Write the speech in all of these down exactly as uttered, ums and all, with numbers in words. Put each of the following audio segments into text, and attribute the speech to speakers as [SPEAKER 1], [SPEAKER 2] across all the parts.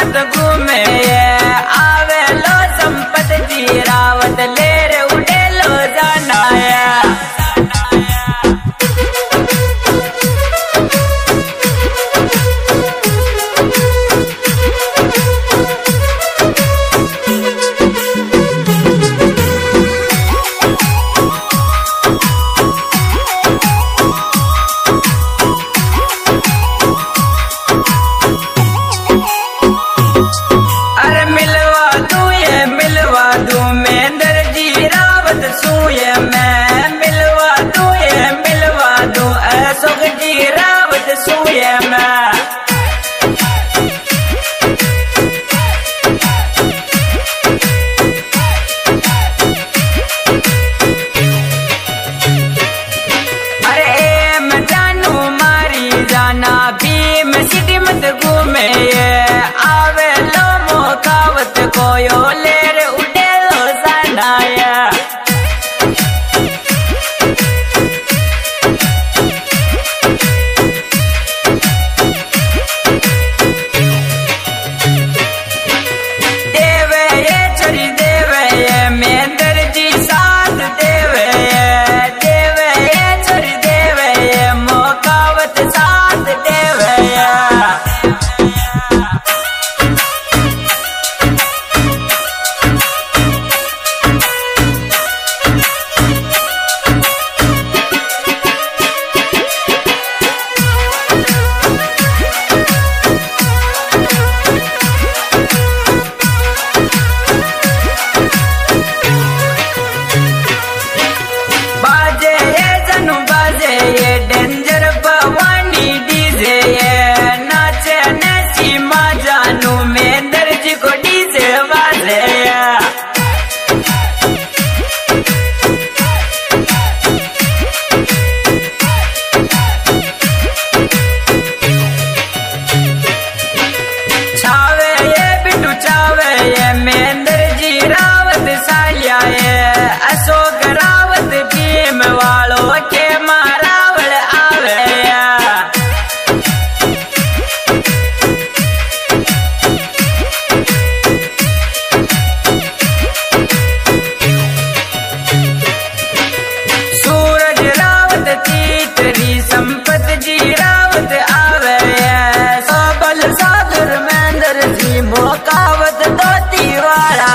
[SPEAKER 1] मत घूमे आवे लो संपत जी रावत लेर उड़े लो जाना आवे लो मोकावत कोयो लेर उड़े लो सनाया देवे ये छोरी देवे ये मेंदर जी साथ देवे देवे ये छोरी देवे ये मोकावत साथ देवे ये डेंजर भवानी डीजे ये नाचे नची माँ जानू में दर्ज को डीजे वाले छावे ये बिटू छावे ये मेंदर जी रावत सालिया ये अशोक रावत भीम वालों के संपत जी रावत आवे सबल सागर मेंदर जी मोकावत दोती वाला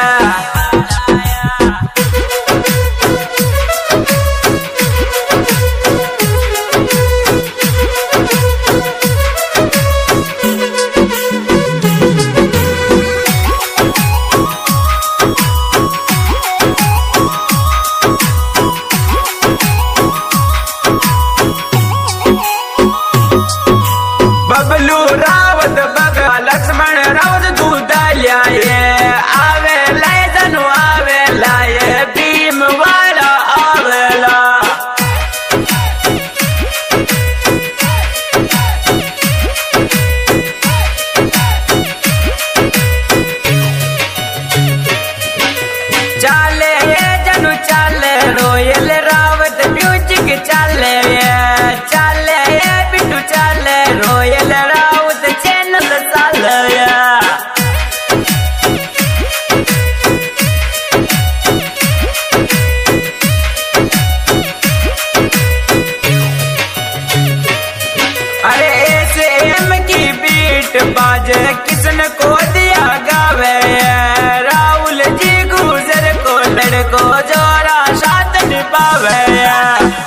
[SPEAKER 1] बबलू रावत बगा लक्ष्मण रावत तू दालिया ये आवे लाए धनु आवे लाए भीम वाला आवेला चाले ये जनु चाले रोयल रावत म्यूजिक चाले चाले ये बिटू चाले रोयल रावत चैनल चाले अरे ऐसे एम की बीट बाजे किसने को दिया गावे राहुल जी गुजर को लड़को जोरा साथ निभावे।